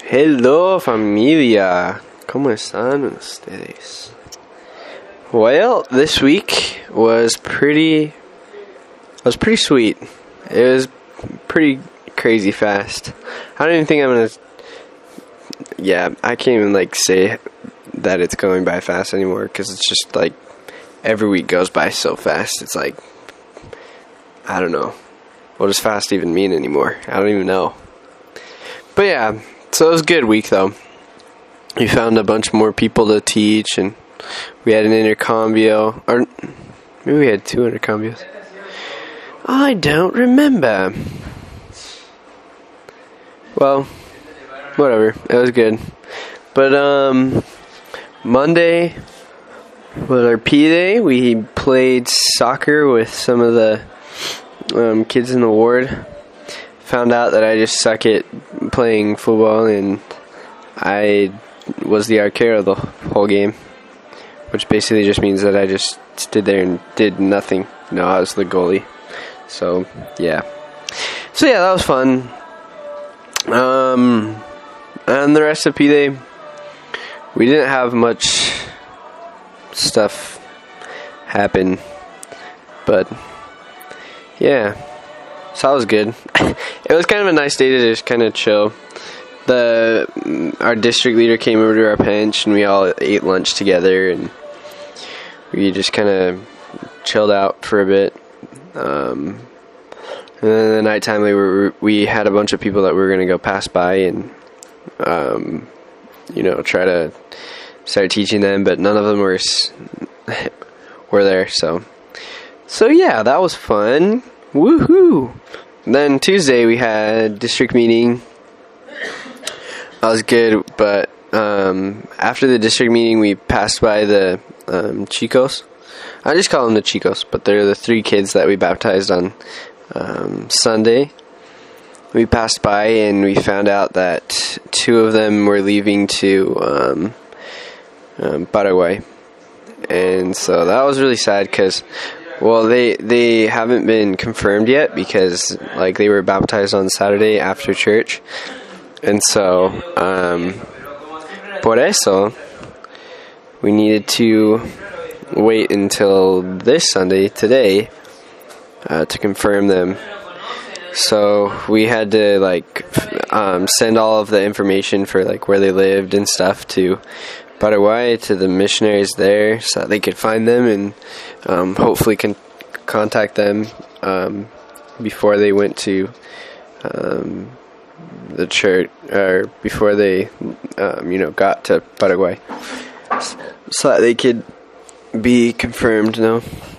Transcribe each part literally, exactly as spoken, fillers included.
Hello familia, ¿cómo están ustedes? Well, this week was pretty, was pretty sweet. It was pretty crazy fast. I don't even think I'm gonna, yeah, I can't even like say that it's going by fast anymore, because it's just like, every week goes by so fast, it's like, I don't know, what does fast even mean anymore? I don't even know. But yeah, so it was a good week though. We found a bunch more people to teach, and we had an intercambio, or maybe we had two intercambios. I don't remember. Well, whatever, it was good. But um, Monday was our P day. We played soccer with some of the um, kids in the ward. Found out that I just suck at playing football, and I was the arquero the whole game, which basically just means that I just stood there and did nothing. No, I was the goalie. So, yeah. So, yeah, that was fun. Um, and the rest of P day, we didn't have much stuff happen, but, yeah. So that was good. It was kind of a nice day to just kind of chill. The our district leader came over to our bench, and we all ate lunch together, and we just kind of chilled out for a bit. Um, and then the nighttime, we were we had a bunch of people that we were going to go pass by and um, you know, try to start teaching them, but none of them were were there. So so yeah, that was fun. Woohoo! Then Tuesday we had district meeting. That was good, but um, after the district meeting we passed by the um, Chicos. I just call them the Chicos, but they're the three kids that we baptized on um, Sunday. We passed by and we found out that two of them were leaving to um, um, Paraguay. And so that was really sad because, well, they they haven't been confirmed yet because, like, they were baptized on Saturday after church. And so, um, por eso, we needed to wait until this Sunday, today, uh, to confirm them. So we had to, like, um, send all of the information for, like, where they lived and stuff to Paraguay, to the missionaries there, so that they could find them and um, hopefully can contact them um, before they went to um, the church, or before they, um, you know, got to Paraguay, so that they could be confirmed. No,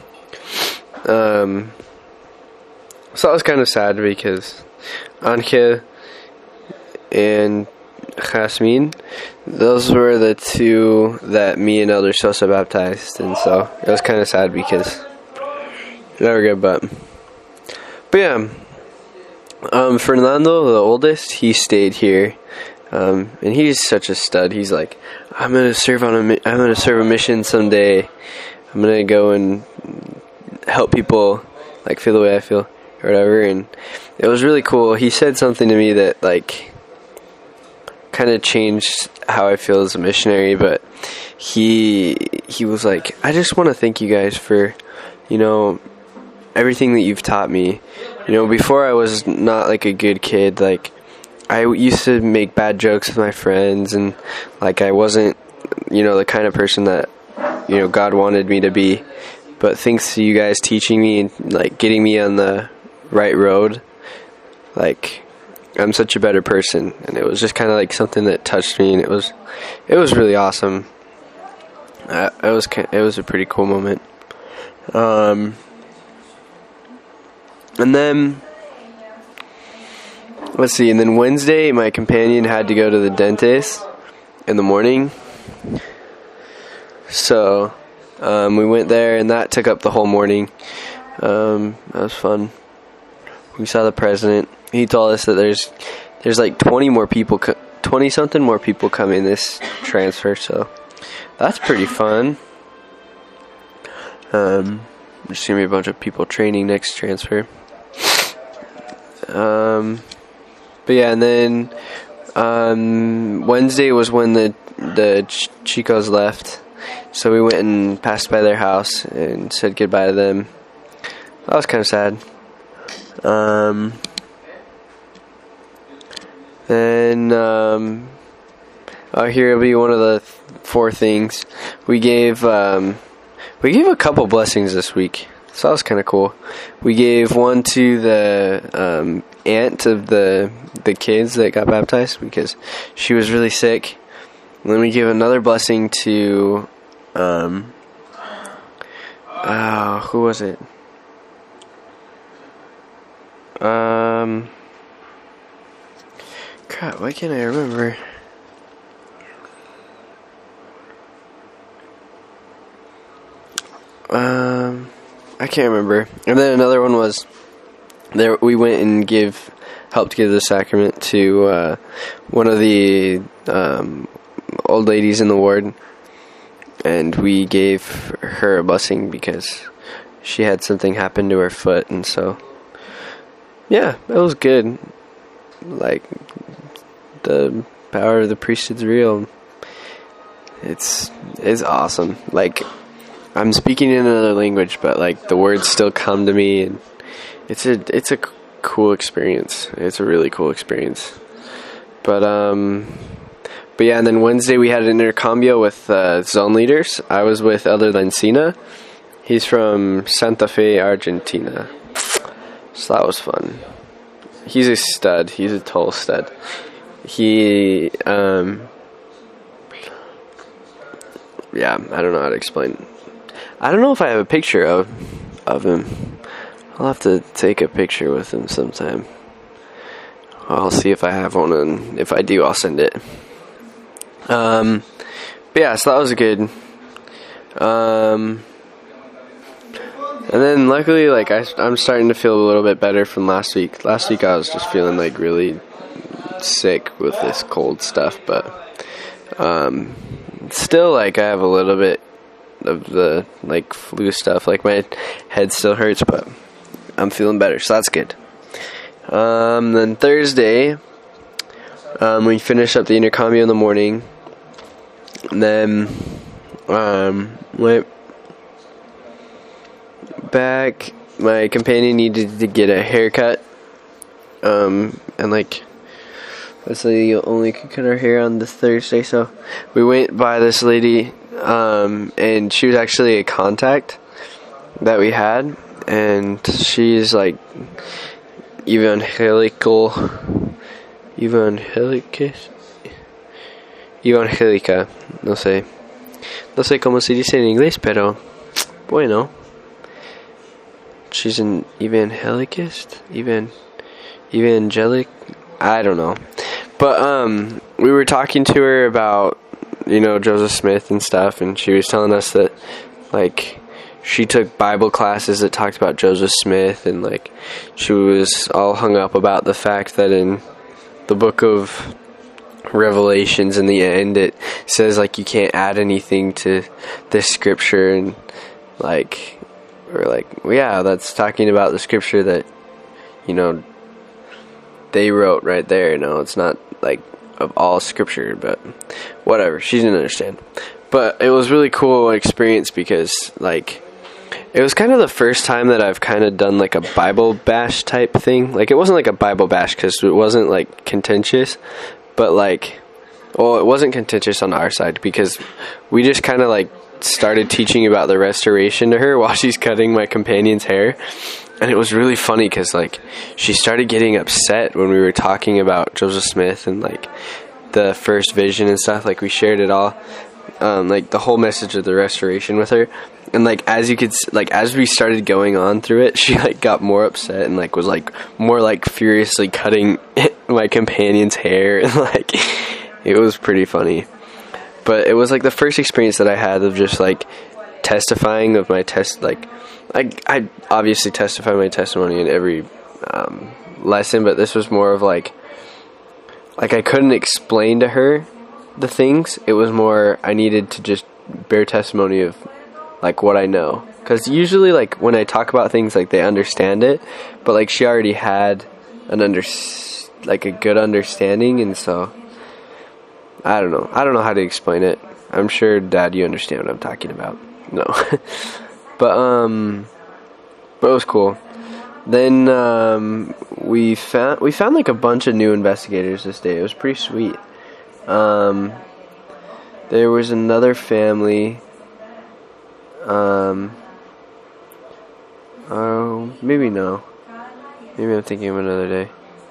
um, so that was kind of sad because Angel and Jasmine, those were the two that me and Elder Sosa baptized, and so it was kind of sad because they were good, but but yeah, um, Fernando, the oldest, he stayed here, um, and he's such a stud. He's like, I'm gonna serve on a, mi- I'm gonna serve a mission someday. I'm gonna go and help people, like, feel the way I feel, or whatever. And it was really cool. He said something to me that, like, kind of changed how I feel as a missionary, but he he was like, I just want to thank you guys for, you know, everything that you've taught me. You know, before I was not, like, a good kid. Like, I used to make bad jokes with my friends, and, like, I wasn't, you know, the kind of person that, you know, God wanted me to be. But thanks to you guys teaching me and, like, getting me on the right road, like, I'm such a better person. And it was just kind of like something that touched me, and it was it was really awesome. Uh, it was it was a pretty cool moment. Um, and then let's see. And then Wednesday, my companion had to go to the dentist in the morning, so um, we went there, and that took up the whole morning. Um, that was fun. We saw the president. He told us that there's there's like twenty more people, co- twenty something more people coming this transfer, so that's pretty fun. Um, there's gonna be a bunch of people training next transfer. Um, but yeah, and then Um, Wednesday was when the the Ch- Chicos left, so we went and passed by their house and said goodbye to them. That was kind of sad. Um, then um, oh, here will be one of the th- four things we gave. Um, we gave a couple blessings this week, so that was kind of cool. We gave one to the um, aunt of the the kids that got baptized because she was really sick. And then we gave another blessing to um, oh, who was it? Um, crap, why can't I remember? Um, I can't remember. And then another one was there. We went and give helped give the sacrament to uh, one of the um, old ladies in the ward, and we gave her a blessing because she had something happen to her foot, and so. Yeah, it was good. Like, the power of the priesthood's real. It's it's awesome. Like, I'm speaking in another language, but like the words still come to me, and it's a it's a cool experience. It's a really cool experience. But um, but yeah, and then Wednesday we had an intercambio with uh, zone leaders. I was with Elder Lencina. He's from Santa Fe, Argentina. So that was fun. He's a stud. He's a total stud. He, um, yeah, I don't know how to explain. I don't know if I have a picture of of him. I'll have to take a picture with him sometime. I'll see if I have one, and if I do, I'll send it. Um, but yeah, so that was good. Um... And then luckily, like, I, I'm starting to feel a little bit better from last week. Last week I was just feeling, like, really sick with this cold stuff. But um, still, like, I have a little bit of the, like, flu stuff. Like, my head still hurts, but I'm feeling better. So that's good. Um, then Thursday, um, we finished up the intercambio in the morning. And then um, went back. My companion needed to get a haircut, um, and like, let's say you only could cut her hair on this Thursday, so we went by this lady, um, and she was actually a contact that we had, and she's like evangelical, evangelica, evangelica, no sé, no sé cómo se dice en inglés, pero bueno. She's an evangelicist, evan, evangelic. I don't know, but um, we were talking to her about, you know, Joseph Smith and stuff, and she was telling us that, like, she took Bible classes that talked about Joseph Smith, and like, she was all hung up about the fact that in the book of Revelations, in the end, it says like you can't add anything to this scripture, and like. We're like, well, yeah, that's talking about the scripture that, you know, they wrote right there. You know, it's not like of all scripture, but whatever. She didn't understand. But it was really cool experience because, like, it was kind of the first time that I've kind of done like a Bible bash type thing. Like, it wasn't like a Bible bash because it wasn't like contentious, but like, well, it wasn't contentious on our side because we just kind of like started teaching about the restoration to her while she's cutting my companion's hair, and it was really funny because like she started getting upset when we were talking about Joseph Smith and like the first vision and stuff. Like, we shared it all, um, like the whole message of the restoration with her, and like as you could like as we started going on through it, she like got more upset and like was like more like furiously cutting my companion's hair, and like it was pretty funny. But it was like the first experience that I had of just like testifying of my test. Like, I, I obviously testify my testimony in every um, lesson, but this was more of like, like I couldn't explain to her the things. It was more I needed to just bear testimony of like what I know. Because usually like when I talk about things, like they understand it, but like she already had an under like a good understanding, and so I don't know. I don't know how to explain it. I'm sure, Dad, you understand what I'm talking about. No. but, um, but it was cool. Then, um, we found, we found like a bunch of new investigators this day. It was pretty sweet. Um, there was another family, um, oh, maybe no. Maybe I'm thinking of another day.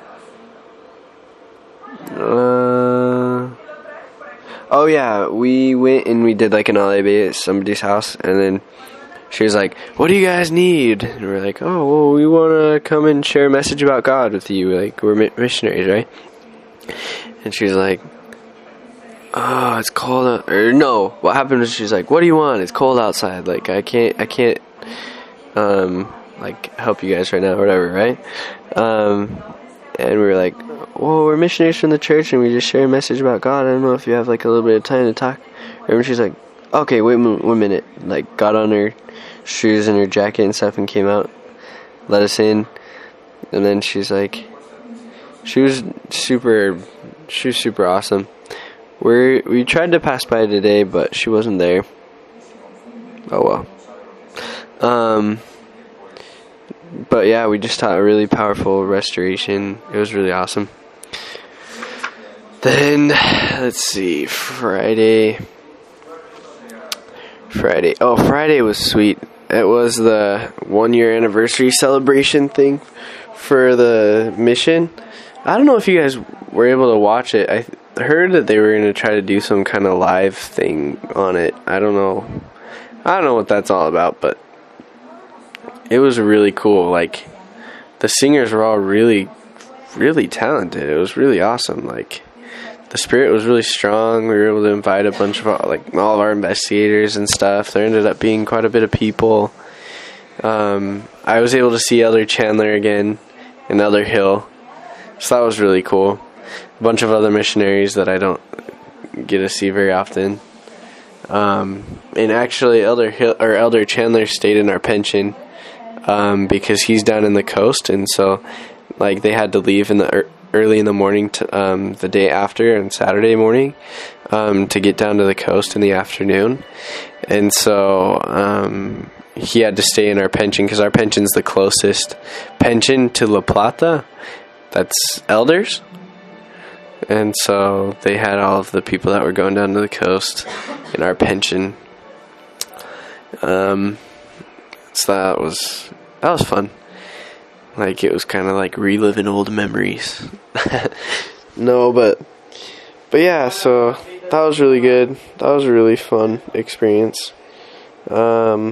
Uh, oh yeah, we went and we did like an alebe at somebody's house, and then she was like, "What do you guys need?" And we're like, "Oh, well, we want to come and share a message about God with you. Like, we're mi- missionaries, right?" And she's like, "Oh, it's cold out." Or no, what happened was she's like, "What do you want? It's cold outside. Like, I can't, I can't, um, like help you guys right now, or whatever, right?" Um, and we were like, "Well, we're missionaries from the church, and we just share a message about God. I don't know if you have like a little bit of time to talk." And she's like, "Okay, wait one minute." Like, got on her shoes and her jacket and stuff and came out, let us in, and then she's like, she was super, she was super awesome. We we tried to pass by today, but she wasn't there. Oh well. Um. But yeah, we just taught a really powerful restoration. It was really awesome. Then, let's see, Friday. Friday. Oh, Friday was sweet. It was the one year anniversary celebration thing for the mission. I don't know if you guys were able to watch it. I heard that they were going to try to do some kind of live thing on it. I don't know. I don't know what that's all about, but it was really cool. Like, the singers were all really, really talented. It was really awesome. Like, the spirit was really strong. We were able to invite a bunch of, like, all of our investigators and stuff. There ended up being quite a bit of people. Um, I was able to see Elder Chandler again and Elder Hill. So that was really cool. A bunch of other missionaries that I don't get to see very often. Um, and actually, Elder Hill or Elder Chandler stayed in our pension um, because he's down in the coast, and so like they had to leave in the er- early in the morning to, um, the day after on Saturday morning um, to get down to the coast in the afternoon, and so um, he had to stay in our pension because our pension's the closest pension to La Plata. That's elders. And so they had all of the people that were going down to the coast in our pension. Um, so that was that was fun. Like, it was kind of like reliving old memories. no, but but yeah. So that was really good. That was a really fun experience. Um,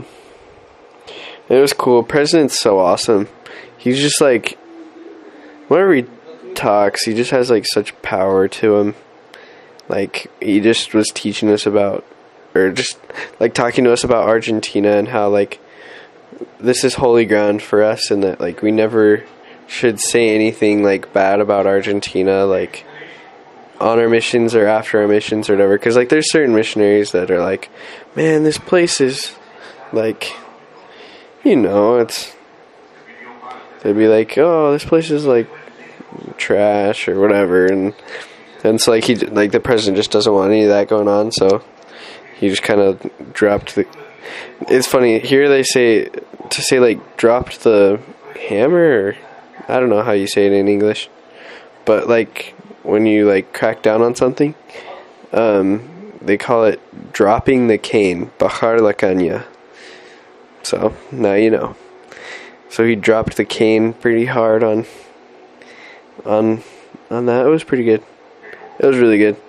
it was cool. President's so awesome. He's just like, whenever he talks, he just has like such power to him. Like, he just was teaching us about, or just like talking to us about Argentina and how like this is holy ground for us, and that like we never should say anything like bad about Argentina, like on our missions or after our missions or whatever, because like there's certain missionaries that are like, man, this place is like, you know, it's, they'd be like, oh, this place is like trash or whatever, and and so like he like the president just doesn't want any of that going on, so he just kind of dropped the. It's funny here they say to say like dropped the hammer, or I don't know how you say it in English, but like when you like crack down on something, um, they call it dropping the cane, bajar la caña. So now you know. So he dropped the cane pretty hard on. on on that. It was pretty good. It was really good.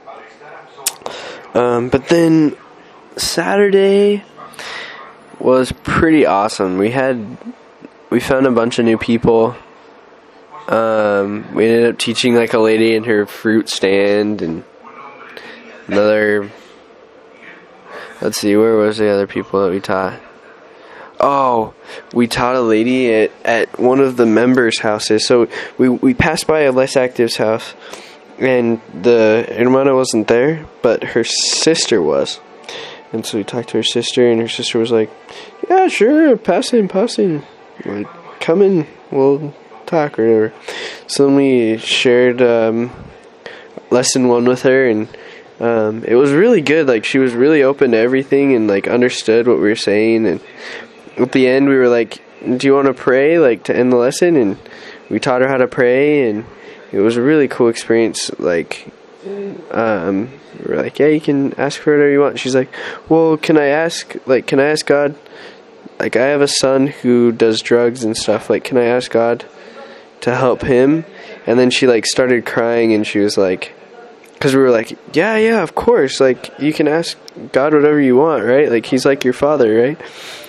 Um, but then Saturday was pretty awesome. We had we found a bunch of new people. Um, we ended up teaching like a lady in her fruit stand, and another, let's see, where was the other people that we taught? Oh, we taught a lady at, at one of the members' houses. So we we passed by a less active's house, and the hermana wasn't there, but her sister was. And so we talked to her sister, and her sister was like, yeah, sure, pass in, pass in. Like, come in, we'll talk or whatever. So then we shared um, lesson one with her, and Um, it was really good. Like, she was really open to everything and, like, understood what we were saying. And at the end, we were like, do you want to pray, like, to end the lesson? And we taught her how to pray, and it was a really cool experience. Like, um, we were like, yeah, you can ask for whatever you want. She's like, well, can I ask, like, can I ask God, like, I have a son who does drugs and stuff. Like, can I ask God to help him? And then she, like, started crying, and she was like, because we were like, yeah, yeah, of course. Like, you can ask God whatever you want, right? Like, he's like your father, right?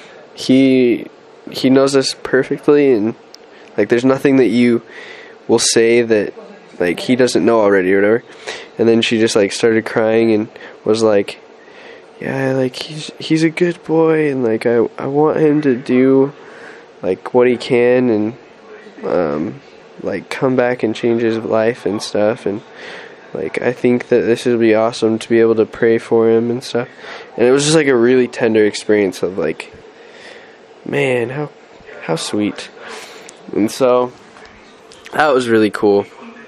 He he knows us perfectly, and, like, there's nothing that you will say that, like, he doesn't know already or whatever. And then she just, like, started crying and was like, yeah, like, he's he's a good boy, and, like, I, I want him to do, like, what he can, and, um, like, come back and change his life and stuff, and, like, I think that this would be awesome to be able to pray for him and stuff. And it was just, like, a really tender experience of, like, man, how how sweet. And so, that was really cool.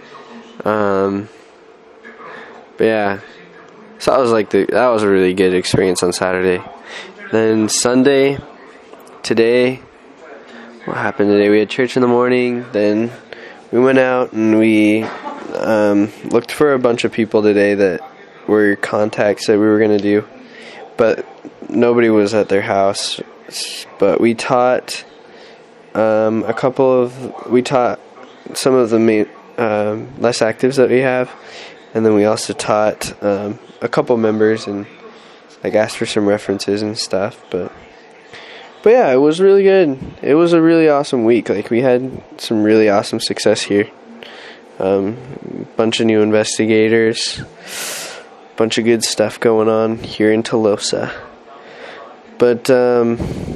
Um, but, yeah. So, that was, like, the, that was a really good experience on Saturday. Then Sunday, today, what happened today? We had church in the morning, then we went out and we um, looked for a bunch of people today that were contacts that we were going to do, but nobody was at their house. But we taught um, a couple of, we taught some of the main, um, less actives that we have, and then we also taught um, a couple members and, like, asked for some references and stuff, but But yeah, it was really good. It was a really awesome week. Like, we had some really awesome success here. Um, bunch of new investigators. Bunch of good stuff going on here in Tolosa. But, um,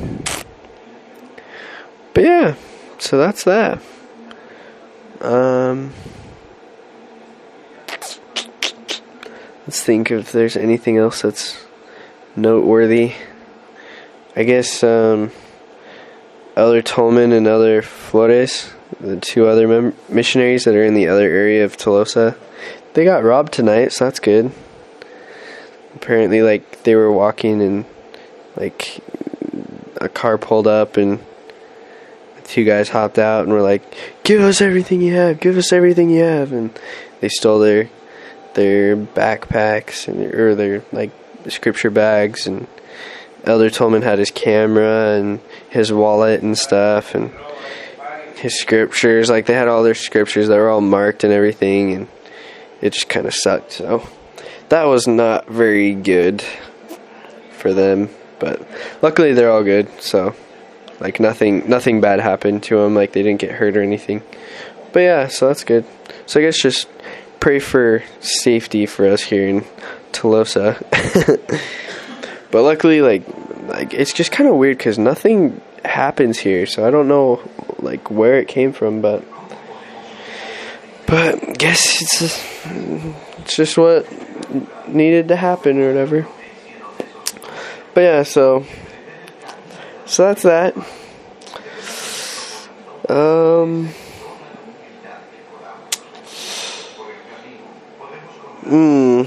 but yeah, so that's that. Um, let's think if there's anything else that's noteworthy. I guess um, Elder Tolman and Elder Flores, the two other mem- missionaries that are in the other area of Tolosa, they got robbed tonight, so that's good. Apparently, like, they were walking and, like, a car pulled up and the two guys hopped out and were like, give us everything you have, give us everything you have. And they stole their their backpacks and or their, like, scripture bags, and Elder Tolman had his camera and his wallet and stuff and his scriptures. Like, they had all their scriptures that were all marked and everything, and it just kind of sucked. So that was not very good for them, but luckily they're all good. So, like, nothing nothing bad happened to them. Like, they didn't get hurt or anything. But yeah, so that's good. So I guess just pray for safety for us here in Tolosa. But luckily, like, like it's just kind of weird because nothing happens here, so I don't know, like, where it came from, but but I guess it's just, it's just what needed to happen or whatever. But yeah, so so that's that. Um. Hmm.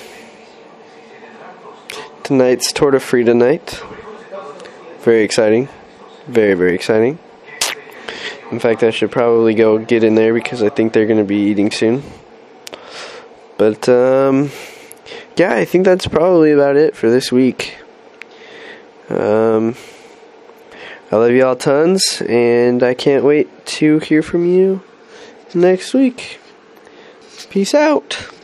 Tonight's Torta Frida night. Very exciting. Very, very exciting. In fact, I should probably go get in there because I think they're going to be eating soon. But, um, yeah, I think that's probably about it for this week. Um, I love you all tons, and I can't wait to hear from you next week. Peace out.